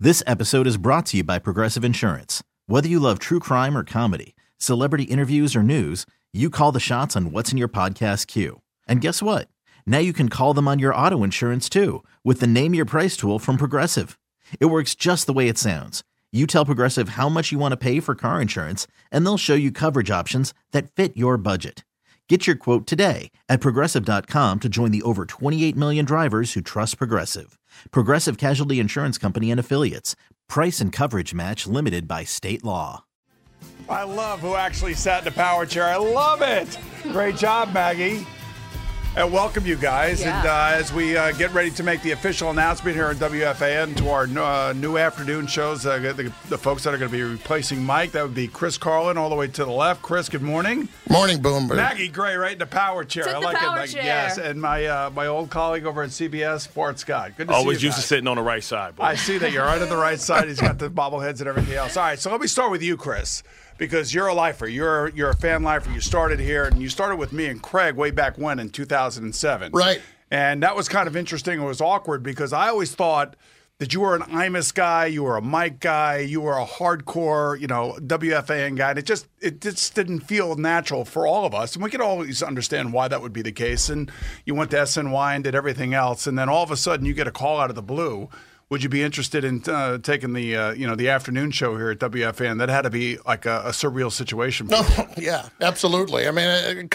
This episode is brought to you by Progressive Insurance. Whether you love true crime or comedy, celebrity interviews or news, you call the shots on what's in your podcast queue. And guess what? Now you can call them on your auto insurance too with the Name Your Price tool from Progressive. It works just the way it sounds. You tell Progressive how much you want to pay for car insurance, and they'll show you coverage options that fit your budget. Get your quote today at Progressive.com to join the over 28 million drivers who trust Progressive. Progressive Casualty Insurance Company and Affiliates. Price and coverage match limited by state law. I love who actually sat in the power chair. I love it. Great job, Maggie. And welcome you guys. Yeah. And as we get ready to make the official announcement here on WFAN to our new afternoon shows, the folks that are going to be replacing Mike, that would be Chris Carlin all the way to the left. Chris, good morning. Morning, Boomer. Maggie Gray right in the power chair. Sit I the like power it. chair. Yes, and my old colleague over at CBS, Bart Scott. Good to Always see you used to guys. sitting on the right side. Boy. I see that you're right on the right side. He's got the bobbleheads and everything else. All right, so let me start with you, Chris, because you're a lifer. You're a fan lifer. You started here, and you started with me and Craig way back when in 2007. Right. And that was kind of interesting. It was awkward because I always thought that you were an Imus guy, you were a Mike guy, you were a hardcore, WFAN guy. And it just didn't feel natural for all of us. And we could always understand why that would be the case. And you went to SNY and did everything else. And then all of a sudden you get a call out of the blue. Would you be interested in taking the the afternoon show here at WFAN? That had to be like a surreal situation for you. Oh, yeah, absolutely. I mean,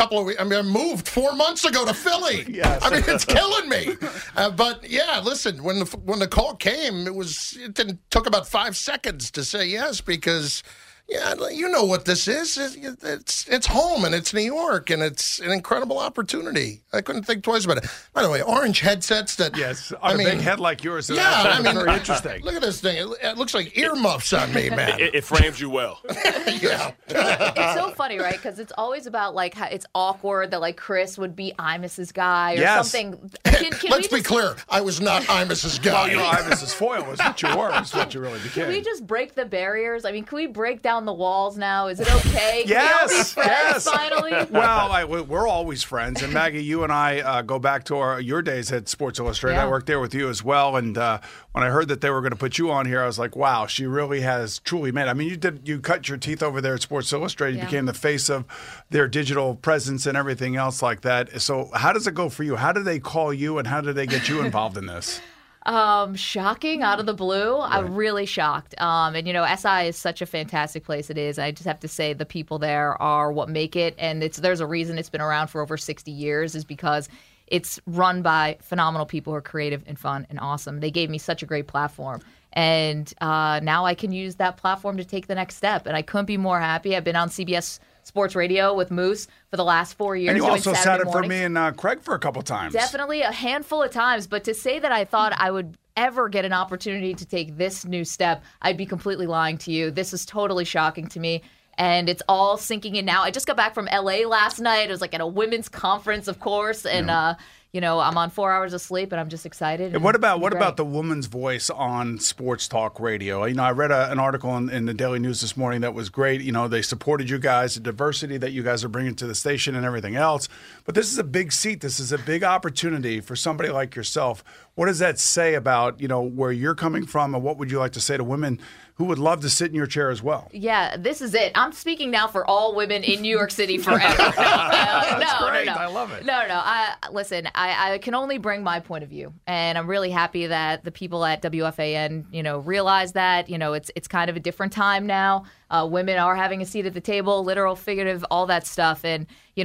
I moved 4 months ago to Philly. Yes. I mean, it's killing me. But yeah, listen, when the call came, it took about 5 seconds to say yes because. Yeah, you know what this is. It's home, and it's New York, and it's an incredible opportunity. I couldn't think twice about it. By the way, orange headsets that... Yes, on a big head like yours. Yeah, very interesting. Look at this thing. It looks like earmuffs on me, man. It frames you well. Yeah. It's so funny, right? Because it's always about like how it's awkward that like Chris would be Imus's guy or Yes. something. Let's be clear. I was not Imus's guy. Well, you're Imus's foil is what you were. Is what you really became. Can we just break the barriers? I mean, can we break down the walls now? Is it okay? Can Yes, we all be friends yes. finally? Well, we're always friends, and Maggie, you and I go back to your days at Sports Illustrated. Yeah. I worked there with you as well, and when I heard that they were going to put you on here, I was like, wow, she really has truly made. I mean, you cut your teeth over there at Sports Illustrated. You became the face of their digital presence and everything else like that. So, how does it go for you? How do they call you, and how do they get you involved in this? Shocking out of the blue. Right. I'm really shocked. And SI is such a fantastic place it is. I just have to say the people there are what make it. And there's a reason it's been around for over 60 years is because it's run by phenomenal people who are creative and fun and awesome. They gave me such a great platform. And now I can use that platform to take the next step. And I couldn't be more happy. I've been on CBS Sports Radio with Moose for the last 4 years. And you also Saturday sat in for mornings. me and Craig for a couple times. Definitely a handful of times. But to say that I thought I would ever get an opportunity to take this new step, I'd be completely lying to you. This is totally shocking to me. And it's all sinking in now. I just got back from L.A. last night. It was like at a women's conference, of course. And, I'm on 4 hours of sleep, and I'm just excited. And what about the woman's voice on sports talk radio? I read an article in the Daily News this morning that was great. They supported you guys, the diversity that you guys are bringing to the station and everything else. But this is a big seat. This is a big opportunity for somebody like yourself. What does that say about, where you're coming from, and what would you like to say to women who would love to sit in your chair as well? Yeah, this is it. I'm speaking now for all women in New York City forever. No, great. I love it. Listen, I can only bring my point of view, and I'm really happy that the people at WFAN, realize that, it's kind of a different time now. Women are having a seat at the table, literal, figurative, all that stuff, and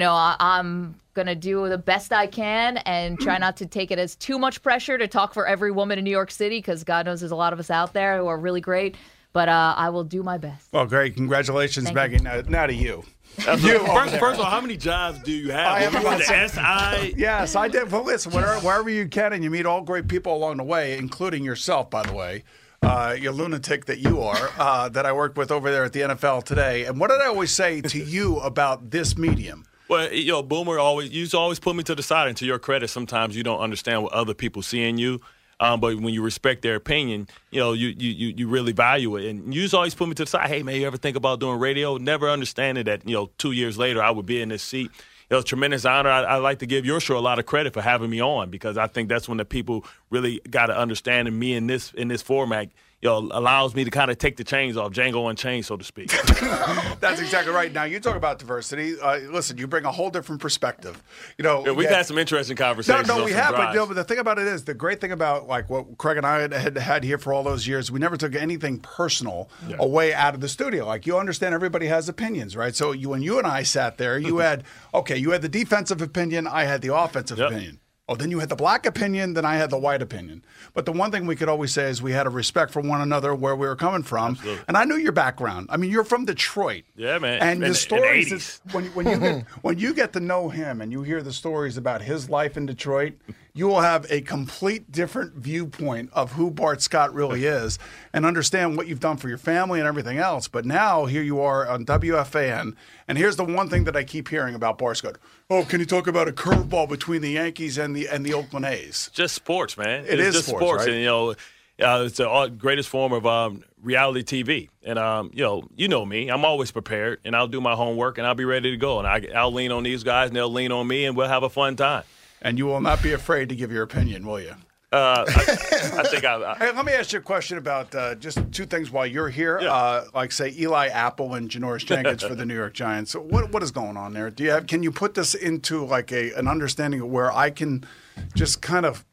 I'm going to do the best I can and try not to take it as too much pressure to talk for every woman in New York City because God knows there's a lot of us out there who are really great. But I will do my best. Well, great. Congratulations, Maggie. Now to you. First of all, how many jobs do you have? I have about the SI. Yes, I did. Well, listen, wherever you can, and you meet all great people along the way, including yourself, by the way. You lunatic that you are, that I worked with over there at the NFL today. And what did I always say to you about this medium? Well, Boomer, you always put me to the side, and to your credit, sometimes you don't understand what other people see in you. But when you respect their opinion, you really value it. And you just always put me to the side. Hey, man, you ever think about doing radio? Never understanding that, 2 years later I would be in this seat. It was a tremendous honor. I like to give your show a lot of credit for having me on because I think that's when the people really got to understand me in this format. allows me to kind of take the chains off, Django Unchained, so to speak. That's exactly right. Now, you talk about diversity. Listen, you bring a whole different perspective. We've had some interesting conversations. No, we have. Drives. But the thing about it is, the great thing about like what Craig and I had here for all those years, we never took anything personal away out of the studio. Like, you understand, everybody has opinions, right? So when you and I sat there, you had the defensive opinion, I had the offensive opinion. Oh, then you had the black opinion, then I had the white opinion. But the one thing we could always say is we had a respect for one another, where we were coming from. Absolutely. And I knew your background. I mean, you're from Detroit. Yeah, man. And the stories, in the 80s. when you get to know him and you hear the stories about his life in Detroit, you will have a complete different viewpoint of who Bart Scott really is and understand what you've done for your family and everything else. But now here you are on WFAN, and here's the one thing that I keep hearing about Bart Scott. Oh, can you talk about a curveball between the Yankees and the Oakland A's? Just sports, man. It is just sports, right? And it's the greatest form of reality TV. And you know me, I'm always prepared, and I'll do my homework, and I'll be ready to go. And I'll lean on these guys, and they'll lean on me, and we'll have a fun time. And you will not be afraid to give your opinion, will you? I think Hey, let me ask you a question about just two things while you're here. Yeah. Like, say, Eli Apple and Janoris Jenkins for the New York Giants. So what is going on there? Can you put this into like an understanding of where I can just kind of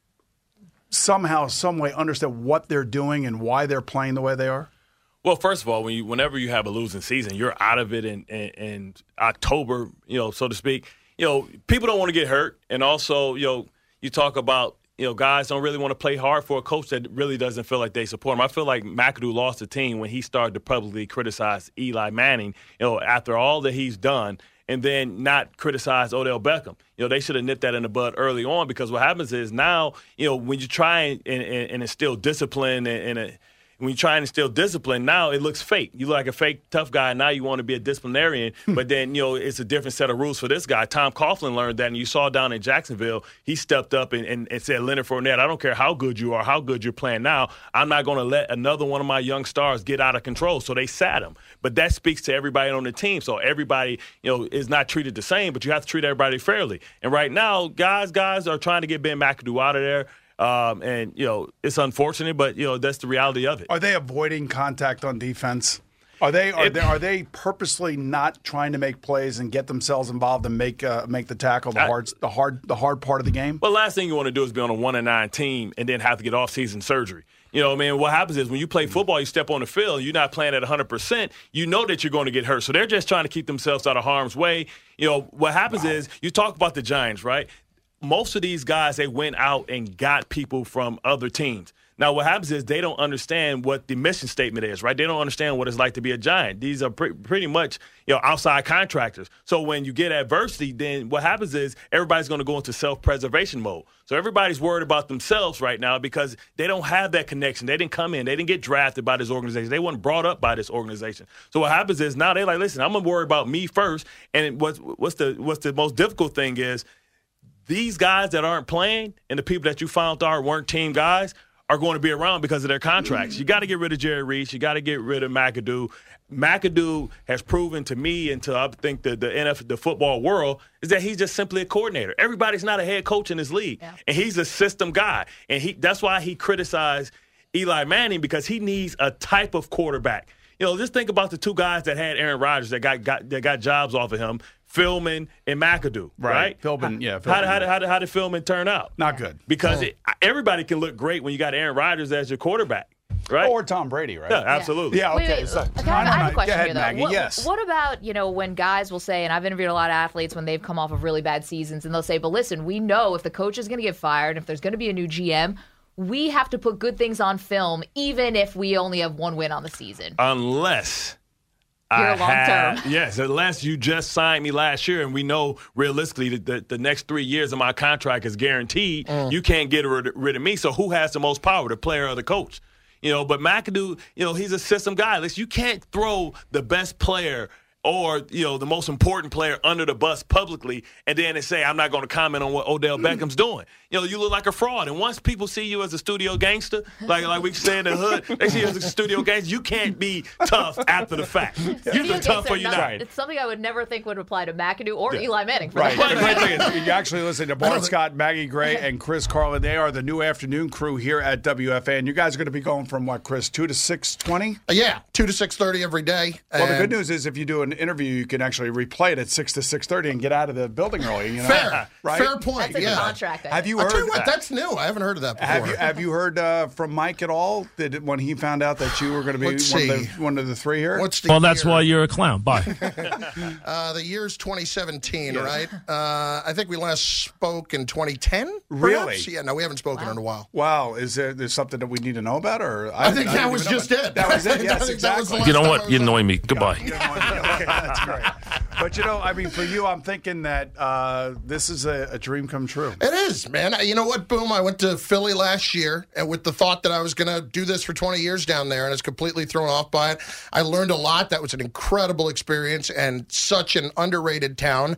somehow, some way understand what they're doing and why they're playing the way they are? Well, first of all, whenever you have a losing season, you're out of it in October, so to speak. People don't want to get hurt, and also, you talk about, guys don't really want to play hard for a coach that really doesn't feel like they support him. I feel like McAdoo lost the team when he started to publicly criticize Eli Manning, after all that he's done, and then not criticize Odell Beckham. They should have nipped that in the bud early on, because what happens is now, when you try and instill discipline when you try and instill discipline, now it looks fake. You look like a fake tough guy. Now you want to be a disciplinarian, but then, it's a different set of rules for this guy. Tom Coughlin learned that, and you saw down in Jacksonville, he stepped up and said, Leonard Fournette, I don't care how good you are, how good you're playing now, I'm not going to let another one of my young stars get out of control. So they sat him. But that speaks to everybody on the team. So everybody, is not treated the same, but you have to treat everybody fairly. And right now, guys are trying to get Ben McAdoo out of there. And it's unfortunate, but that's the reality of it. Are they avoiding contact on defense? Are they purposely not trying to make plays and get themselves involved and make the tackle the hard part of the game? Well, last thing you want to do is be on a 1-9 team and then have to get off-season surgery. What happens is when you play football, you step on the field, you're not playing at 100%, you know that you're going to get hurt. So they're just trying to keep themselves out of harm's way. What happens is, you talk about the Giants, right? Most of these guys, they went out and got people from other teams. Now, what happens is they don't understand what the mission statement is, right? They don't understand what it's like to be a Giant. These are pretty much, outside contractors. So when you get adversity, then what happens is everybody's going to go into self-preservation mode. So everybody's worried about themselves right now because they don't have that connection. They didn't come in. They didn't get drafted by this organization. They weren't brought up by this organization. So what happens is now they're like, listen, I'm going to worry about me first. And what's the most difficult thing is, these guys that aren't playing and the people that you found out weren't team guys are going to be around because of their contracts. You got to get rid of Jerry Reese. You got to get rid of McAdoo. McAdoo has proven to me and to, I think, the football world is that he's just simply a coordinator. Everybody's not a head coach in this league, and he's a system guy. And that's why he criticized Eli Manning, because he needs a type of quarterback. Just think about the two guys that had Aaron Rodgers that got jobs off of him. Philman and McAdoo, right? Philman. How did Philman turn out? Not good. Because everybody can look great when you got Aaron Rodgers as your quarterback, right? Or Tom Brady, right? Yeah, absolutely. Yeah, okay. Wait, So, I have a question Go ahead, here, though. Maggie. Yes. What about, when guys will say, and I've interviewed a lot of athletes when they've come off of really bad seasons, and they'll say, but listen, we know if the coach is going to get fired, if there's going to be a new GM, we have to put good things on film, even if we only have one win on the season. Unless unless you just signed me last year and we know realistically that the next 3 years of my contract is guaranteed, you can't get rid of me. So who has the most power, the player or the coach? But McAdoo, he's a system guy. Listen, you can't throw the best player or, the most important player under the bus publicly and then say, I'm not going to comment on what Odell Beckham's doing. you look like a fraud. And once people see you as a studio gangster, like we say in the hood, they see you as a studio gangster. You can't be tough after the fact. You're the tough for United. It's something I would never think would apply to McAdoo or Eli Manning. For Right. that The great thing is, you actually listen to Bart Scott, Maggie Gray, and Chris Carlin. They are the new afternoon crew here at WFAN. You guys are going to be going from what, Chris, 2 to 6:20? Yeah, 2 to 6:30 every day. Well, the good news is if you do an interview, you can actually replay it at 6 to 6:30 and get out of the building early. Fair. Right? Fair point. That's a yeah. contract. Have you I'll heard tell you what, that's new. I haven't heard of that before. Have you heard from Mike at all when he found out that you were going to be Let's one of the three here? What's the Well, that's year? why you're a clown. Bye. The year's 2017, right? I think we last spoke in 2010. Really? Perhaps? Yeah, no, we haven't spoken in a while. Wow, is there's something that we need to know about? Or I think that don't was even know just about it. That was it. I Yes, think that was the exactly. last You know time what? I You was annoy on. me. Goodbye. Okay, that's great. But I mean, for you, I'm thinking that this is a dream come true. It is, man. You know what, Boom? I went to Philly last year and with the thought that I was going to do this for 20 years down there, and I was completely thrown off by it. I learned a lot. That was an incredible experience and such an underrated town.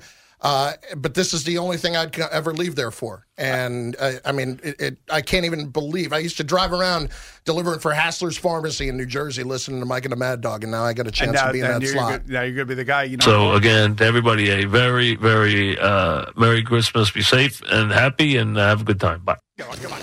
But this is the only thing I'd ever leave there for. And I mean, I can't even believe. I used to drive around delivering for Hassler's Pharmacy in New Jersey, listening to Mike and the Mad Dog, and now I got a chance to be in that slot. Now you're going to be the guy. So, again, to everybody, a very, very Merry Christmas. Be safe and happy and have a good time. Bye. Come on.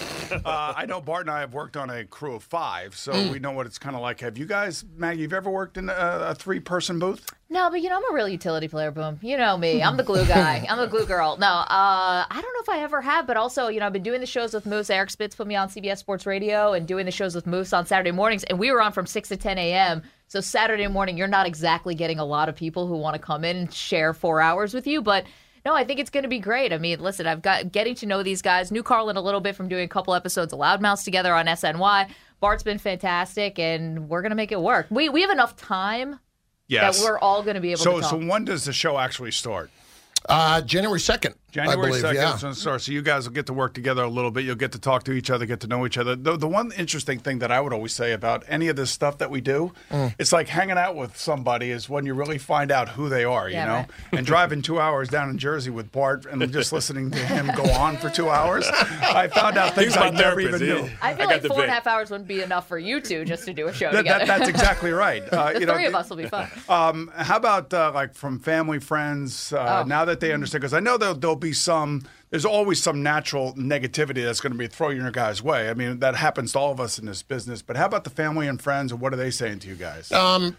I know Bart and I have worked on a crew of 5, so we know what it's kind of like. Have you guys, Maggie, you've ever worked in a 3-person booth? No, but I'm a real utility player, Boom. You know me. I'm the glue guy. I'm the glue girl. No, I don't know if I ever have, but also, I've been doing the shows with Moose. Eric Spitz put me on CBS Sports Radio and doing the shows with Moose on Saturday mornings, and we were on from 6 to 10 a.m. So Saturday morning, you're not exactly getting a lot of people who want to come in and share 4 hours with you, but no, I think it's going to be great. I mean, listen, I've got getting to know these guys. Knew Carlin a little bit from doing a couple episodes of Loudmouths together on SNY. Bart's been fantastic, and we're going to make it work. We have enough time that we're all going to be able to talk. So when does the show actually start? January 2nd. January I believe, 2nd yeah. is when it starts. So you guys will get to work together a little bit. You'll get to talk to each other, get to know each other. The one interesting thing that I would always say about any of this stuff that we do, it's like hanging out with somebody is when you really find out who they are, you know? Right. And driving 2 hours down in Jersey with Bart and just listening to him go on for 2 hours, I found out things I never even knew. I feel like 4.5 hours wouldn't be enough for you two just to do a show together. That's exactly right. The three of us will be fun. How about like from family, friends, now that they understand? Because I know there'll be there's always some natural negativity that's going to be thrown your guys' way. I mean, that happens to all of us in this business. But how about the family and friends, and what are they saying to you guys?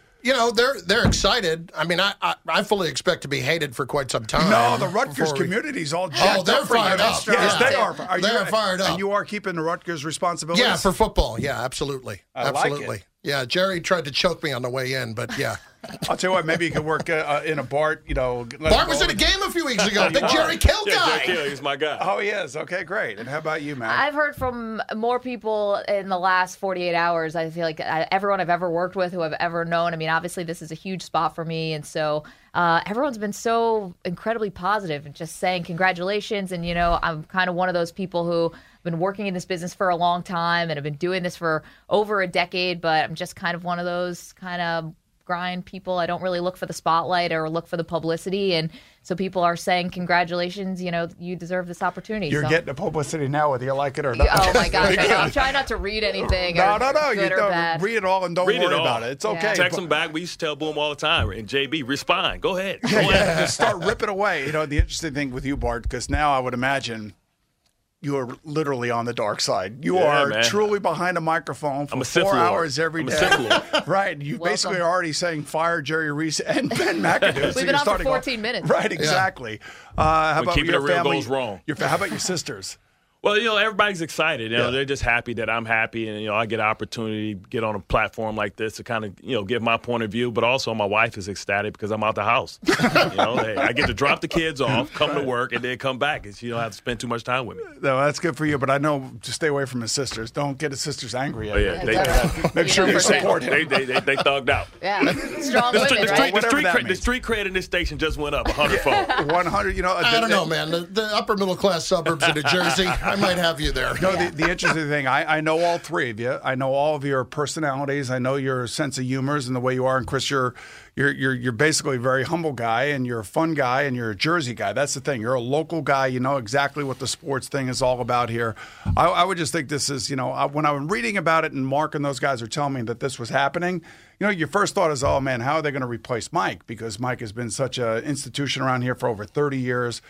They're excited. I mean, I fully expect to be hated for quite some time. No, the Rutgers community's all jacked Oh, they're up for you. fired up. Yes, Yeah. they are. They're fired up. And you are keeping the Rutgers responsibilities? Yeah, for football. Yeah, absolutely. I like Absolutely. it. Yeah, Jerry tried to choke me on the way in, but yeah. I'll tell you what, maybe you could work in a Bart, Bart was in a game a few weeks ago. Big Jerry Kill guy. Jerry Kill, he's my guy. Oh, he is. Okay, great. And how about you, Matt? I've heard from more people in the last 48 hours. I feel like everyone I've ever worked with, who I've ever known. I mean, obviously, this is a huge spot for me. And so everyone's been so incredibly positive and just saying congratulations. And, I'm kind of one of those people who have been working in this business for a long time and have been doing this for over a decade. But I'm just kind of one of those kind of grind people. I don't really look for the spotlight or look for the publicity, and so people are saying congratulations, you deserve this opportunity. You're getting the publicity now, whether you like it or not. Oh my gosh, I know. I'm trying not to read anything. No. Good You or don't bad. read it all and don't Read it worry all. about it. It's okay. Yeah. Text them back. We used to tell Boom all the time. And JB, respond. Go ahead. Just start ripping away. The interesting thing with you, Bart, because now I would imagine you are literally on the dark side. You are man. truly behind a microphone for I'm a Sith 4 Lord. hours every I'm a day. Sith Lord. Right. You basically are already saying fire Jerry Reese and Ben McAdoo. We've been on for 14 minutes. Right, exactly. How about keeping your it real family? goes wrong. How about your sisters? Well, everybody's excited. They're just happy that I'm happy, and I get an opportunity to get on a platform like this to kind of give my point of view. But also, my wife is ecstatic because I'm out the house. Hey, I get to drop the kids off, come to work, and then come back, and she don't have to spend too much time with me. No, that's good for you. But I know, just stay away from his sisters. Don't get his sisters angry at you. Yeah, Make sure you support him. They thugged out. Yeah, strong women, right? The street cred in this station just went up 100-fold. 100. I don't know, man. The upper middle class suburbs of New Jersey. I might have you there. No, the interesting thing, I know all three of you. I know all of your personalities. I know your sense of humors and the way you are. And Chris, you're basically a very humble guy, and you're a fun guy, and you're a Jersey guy. That's the thing. You're a local guy. You know exactly what the sports thing is all about here. I would just think this is, when I'm reading about it and Mark and those guys are telling me that this was happening, your first thought is, oh, man, how are they going to replace Mike? Because Mike has been such an institution around here for over 30 years.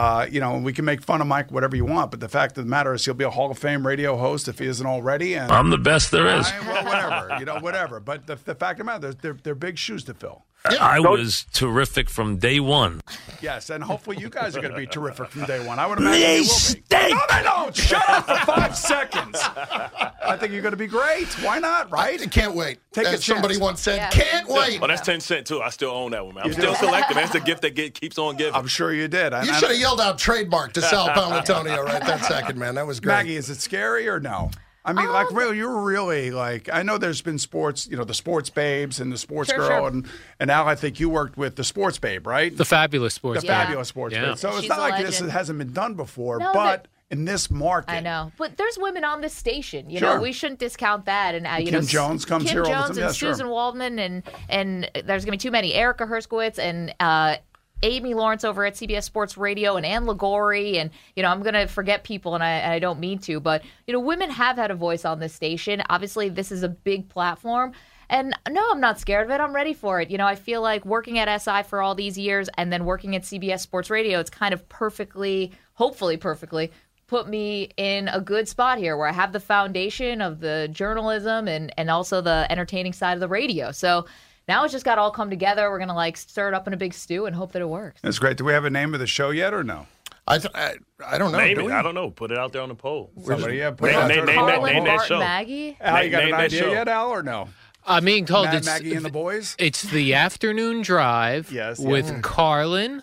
We can make fun of Mike, whatever you want, but the fact of the matter is he'll be a Hall of Fame radio host if he isn't already. And I'm the best there is. Well, whatever. But the fact of the matter, they're big shoes to fill. Yeah. I was terrific from day one. Yes, and hopefully you guys are going to be terrific from day one. I would imagine you will be. No, they don't. Shut up for 5 seconds. I think you're going to be great. Why not, right? I can't wait. Take a chance. Somebody once said, can't wait. Oh, that's 10 cents, too. I still own that one, man. I'm still selecting. That's the gift that keeps on giving. I'm sure you did. You should have yelled out trademark to Sal Paolantonio right that second, man. That was great. Maggie, is it scary or no? I mean, you're really I know there's been sports, the sports babes and the sports girl, sure. and Al, I think you worked with the sports babe, right? The fabulous sports babe. Fabulous sports babe. So it's She's not a like this legend. hasn't been done before, No, but in this market. I know, but there's women on this station. Sure. We shouldn't discount that. And Kim Jones comes Kim here all the Jones time. and Yeah, sure. Susan Waldman, and there's gonna be too many. Erica Herskowitz and Amy Lawrence over at CBS Sports Radio, and Ann Ligori, and I'm going to forget people, and I don't mean to, but women have had a voice on this station. Obviously, this is a big platform, and no, I'm not scared of it. I'm ready for it. I feel like working at SI for all these years, and then working at CBS Sports Radio, it's kind of hopefully perfectly, put me in a good spot here where I have the foundation of the journalism and also the entertaining side of the radio. So now it's just got to all come together. We're going to stir it up in a big stew and hope that it works. That's great. Do we have a name of the show yet or no? I don't know. Maybe. Do we? I don't know. Put it out there on the poll. Somebody, put Name- it out name- there. name that- Carlin, name that Bart, show. Maggie. Al, you got Name an that idea show. yet, Al, or no? I'm being told Maggie and the boys? it's the afternoon drive Yes, with Carlin,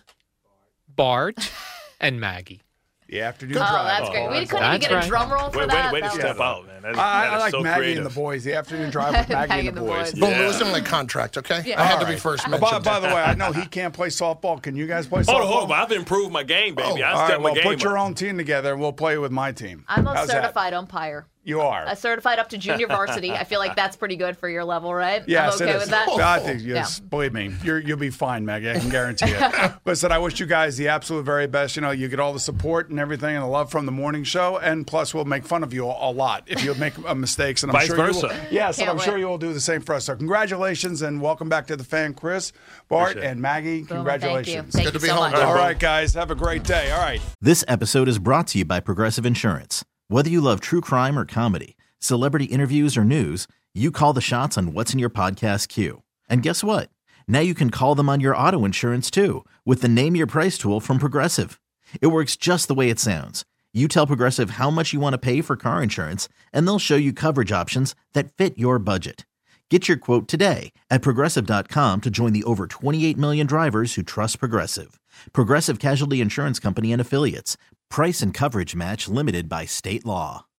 Bart, and Maggie. The afternoon Oh, drive. that's great. We couldn't even That's get a right. drum roll for Way that. to That step was- out, man. That I is like so Maggie creative. and the boys. The afternoon drive with Maggie and the boys. But Yeah. listen to my contract, okay? Yeah. I had All to be right. first Oh, mentioned. by the way, I know he can't play softball. Can you guys play softball? Hold on. I've improved my game, baby. Oh, I All right, stepped my well, game put your up. own team together, and we'll play with my team. I'm a How's that? certified umpire. You are. A certified up to junior varsity. I feel like that's pretty good for your level, right? Yes, I'm okay it is. with that. I think, yes, believe me, you'll be fine, Maggie. I can guarantee it. Listen, I wish you guys the absolute very best. You get all the support and everything and the love from the morning show, and plus we'll make fun of you a lot if you make mistakes. And I'm Vice sure versa. You will. Yes, and Can't I'm sure wait. you will do the same for us. So congratulations and welcome back to the fan, Chris, Bart, Appreciate it. and Maggie. Boom, Congratulations. Thank you. Good to Thank be you so home, much. Dad. All right, guys, have a great day. All right. This episode is brought to you by Progressive Insurance. Whether you love true crime or comedy, celebrity interviews or news, you call the shots on what's in your podcast queue. And guess what? Now you can call them on your auto insurance too with the Name Your Price tool from Progressive. It works just the way it sounds. You tell Progressive how much you want to pay for car insurance, and they'll show you coverage options that fit your budget. Get your quote today at Progressive.com to join the over 28 million drivers who trust Progressive. Progressive Casualty Insurance Company and Affiliates. Price and coverage match limited by state law.